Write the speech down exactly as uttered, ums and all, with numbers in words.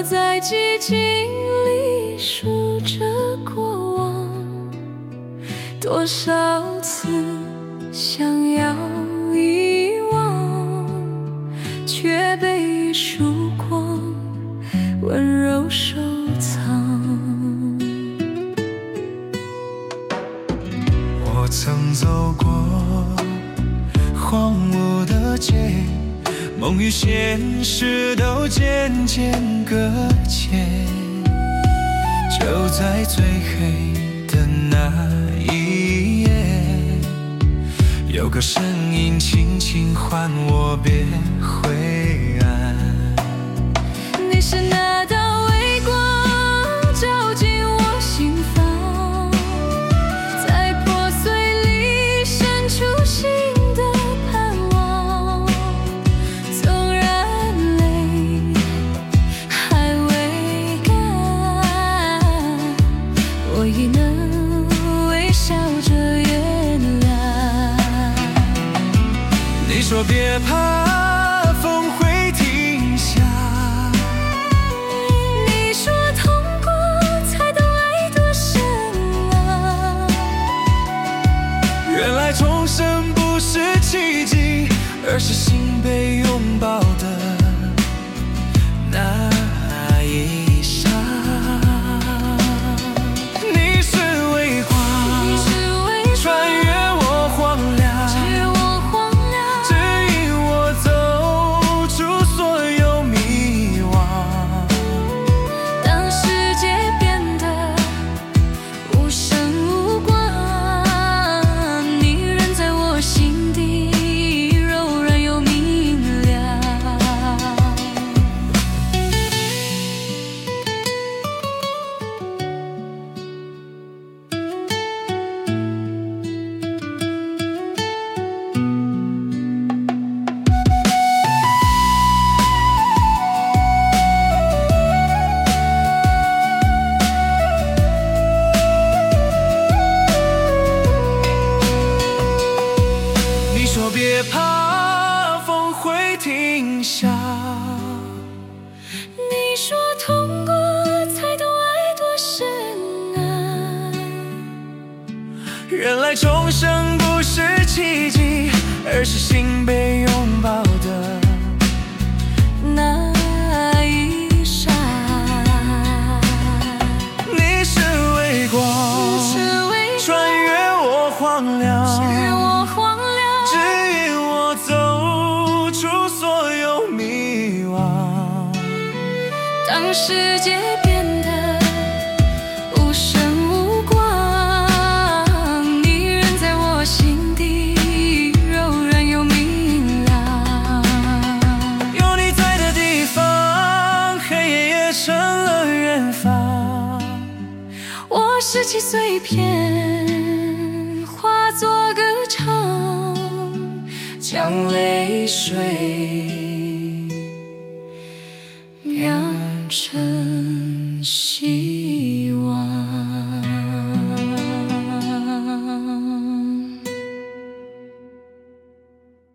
我在寂静里数着过往，多少次想要遗忘，却被一束光温柔收藏。 我曾走过荒芜的街，梦与现实都渐渐搁浅，就在最黑的那一夜，有个声音轻轻唤我别灰暗。 你是那道微光，照进我心房，在破碎里生出新的盼望。纵然泪还未干，我已能微笑着原谅。 你说别怕，风会停下。 你说痛过才懂爱多深啊。 原来重生不是奇迹，而是心被拥抱的那一刹。你是微光， 你是微光， 穿越我荒凉， 越我荒凉， 指引我走出所有迷惘。 当世界变得无声无光，你仍在我心底，柔软又明亮。 你说别怕，风会停下。 你说痛过才懂爱多深啊。 原来重生不是奇迹，而是心被拥抱的那一刹， 你是微光， 是微穿越我荒凉， 越我荒凉， 指引我走出所有迷惘。 当世界变得无声无光，你仍在我心底，柔软又明亮。 有你在的地方，黑夜也成了远方。 我拾起碎片，化作歌唱，将泪水酿成喜。